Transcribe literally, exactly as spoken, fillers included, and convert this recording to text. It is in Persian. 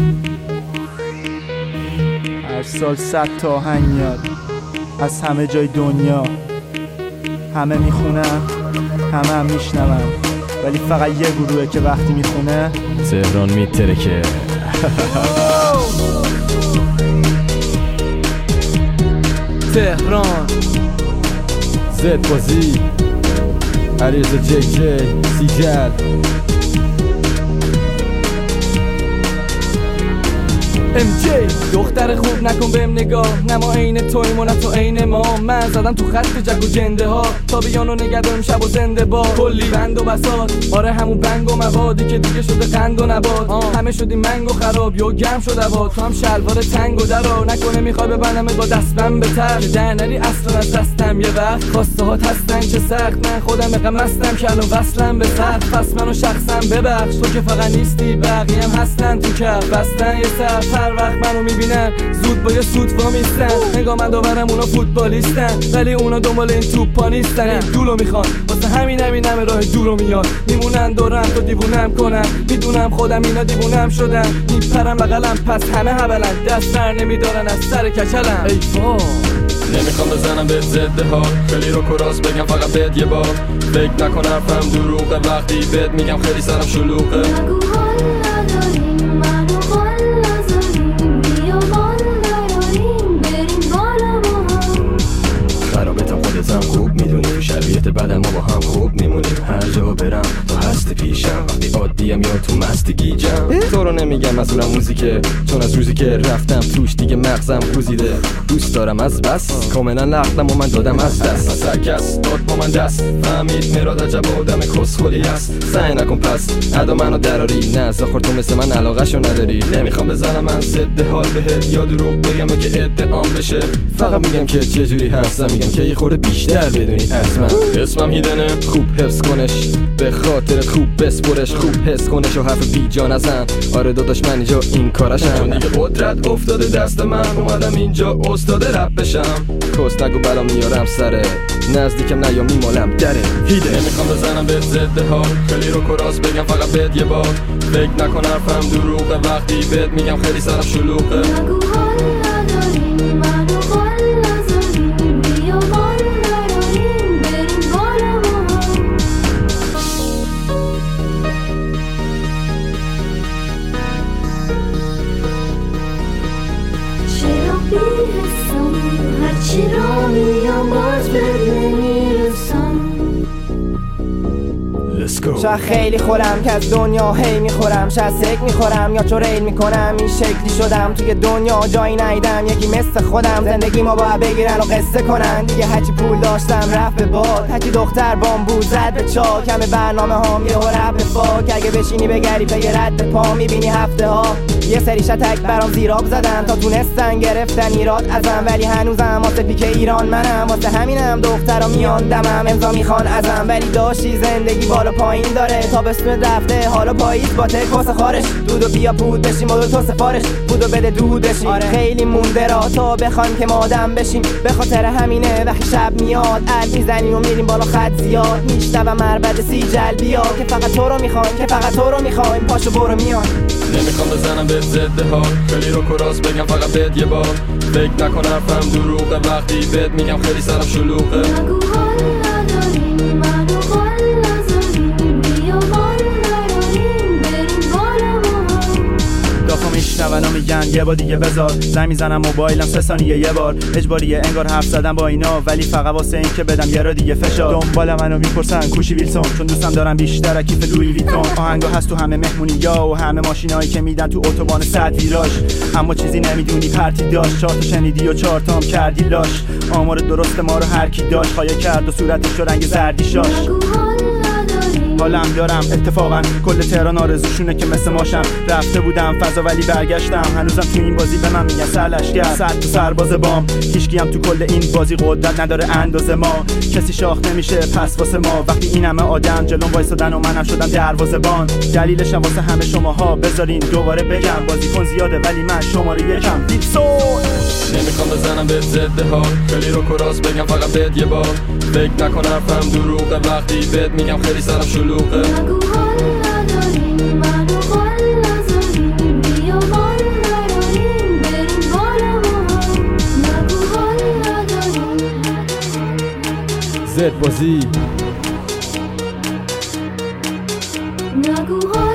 هر سال صد تا آهنگ میاد از همه جای دنیا، همه میخونن همه هم میشنون، ولی فقط یه گروهه که وقتی میخونه تهران میترکه. تهران زد بازی علیرضا جی جی سیجل ام جی دختر خوب نکن بهم نگاه، نه ما عین تویم و نه تو عین ما. من زدم تو خط جگ و جنده ها تا بیانو نگردم شب و زنده با کلی بند و بساط. آره همون بنگ و موادی که دیگه شده قند و نبات، همه شدیم منگ و خراب یا گرم شده باد. تو هم شلوار تنگ و درا نکنه میخوای ببندم با دستم به تر در نری اصلا از دستم. یه وقت خواسته هات هستن چه سخت، من خودم اقم مستم که الان وصلم به سخت. پس منو شخصا ببخش تو که فقط نیستی، بقیه هم هستن تو کف بستن یه سر. هر وقت منو میبینن زود با یه سوت وامیستن، نگاه من داورم اونا فوتبالیستن ولی اونا دنبال این توپا نیستن. این دولو میخوان واسه همین همین همه راه دورو میان، میمونن دورم تو دیوونم کنن. میدونم خودم اینا دیوونم شدن، میپرم بغلم پس همه هبلن، دست سر نمیدارن از سر کچلم. ای وای نمیخوام بزنم به ضد ها، خیلی رو کراس بگم فقط بهت یه بار. فکر نکن حرفم دروغه وقتی بهت میگم خیلی سرم شلوغه. خودتم خوب میدونی تو شرایط بعد ما با هم خوب میمونیم. هر جا برم تو هستی پیشم، وقتی عادیم یا تو مستی گیجم. تو رو نمیگم مسئولم موزیکه، چون از روزی که رفتم توش دیگه مغزم گوزیده. دوست دارم از بس کاملا نقلم و من دادم از دست. از هر کس داد با من دست فهمید مراد عجب آدم کسخلی هست. سعی نکن پس ادا منو دراری، نه زاخور تو مثل من علاقه‌شو نداری. نمیخوام بزنم من ضد حال بهت یا دروغ بگم که ادعام بشه. فقط میگم که چجوری هستم، میگم که یه خورده بیشتر بدونی از من. اسمم هیدنه خوب حفظ کنش، به خاطر خوب بسپرش، خوب حس کنش و حرف بی جا نزن. آره داداش من اینجا این کارشم، چون دیگه قدرت افتاده دست من. اومدم اینجا استاد رپ بشم، کس نگو بلا میارم سره، نزدیکم نیا میمالم دره. هیده نمیخوام بزنم به ضد ها، خیلی رو کراس بگم فقط بهت یه بار. فکر نکن حرفم دروغه وقتی بهت میگم خیلی سرم شلوغه. هرچی را میام باز بد نمیرسم. شاید خیلی خورم که از دنیا هی میخورم، شاید سک میخورم یا چون ریل میکنم. این شکلی شدم توی دنیا جایی نیدم، یکی مثل خودم زندگی ما باید بگیرن و قصه کنن. دیگه هرچی پول داشتم رفت به باد، هرچی دختر بامبو زد به چاک. همه برنامه هام یه رپ به فاک، اگه بشینی بگری پی رد پا میبینی هفته ها یه سری شتک برام زیراب زدن تا تونستن گرفتن ایراد ازم. ولی هنوزم واسه پیک ایران منم، واسه همینم دخترا میان دمم امضا میخوان ازم. ولی داشتی زندگی بالا پایین داره، تابستون رفته حالا پاییز با تک واسه خارش. دودو بیا پود بشیم و تو سفارش بودو بده دود بشیم. آره خیلی مونده را تا بخوایم که ما آدم بشیم، به خاطر همینه وقتی شب میاد عد میزنیم و میریم بالا خط زیاد. میشنوم مربد سیجل بیا که فقط تو رو میخوایم، که فقط تو رو میخوایم، پاشو برو میان. نمیخوام بزنم به ضد ها، خیلی رو کراس بگم فقط بهت یه بار. فکر نکن حرفم دروغه وقتی بهت میگم خیلی سرم شلوغه. میشنون و میگن یه بار دیگه بذار. زنگ میزنم موبایلم سه ثانیه یه بار، اجباریه انگار حرف زدم با اینا، ولی فقط واسه این که بدم یه را دیگه فشار. دنبال منو میپرسن کوشی ویلسون، چون دوستم دارم بیشتر کیف لویی ویتون. آهنگا هست تو همه مهمونی یا و همه ماشینایی که میدن تو اتوبان صد ویراژ. اما چیزی نمیدونی پرتی داشت، چهار تا شنیدی و چهار تا هم کردی لاش. آمار درست ما رو هر کی داشت، خایه کرد و صورتش رو رنگ زردی شاش. حالم دارم اتفاقا کل تهران آرزوشونه که مثل ماشم. رفته بودم فضا ولی برگشتم، هنوزم تو این بازی به من میگن سرلشگر. صد تا سرباز بام، هیچکی هم تو کل این بازی قدرت نداره اندازه ما. کسی شاخ نمیشه پس واسه ما، وقتی این همه آدم جلوم وایسادن و منم شدم دروازه‌بان. دلیلش هم واسه همه شماها، بذارین دوباره بگم بازیکن زیاده ولی من شماره یکم. ویلسون نمیخوام بزنم به ضد ها، خیلی رو کراس بگم فقط بهت یه بار. فکر نکن حرفم دروغه وقتی بهت میگم خیلی سرم شلوغه. نگو حال نداریم منو حال نذاریم بیا بالا. زد بازی نگو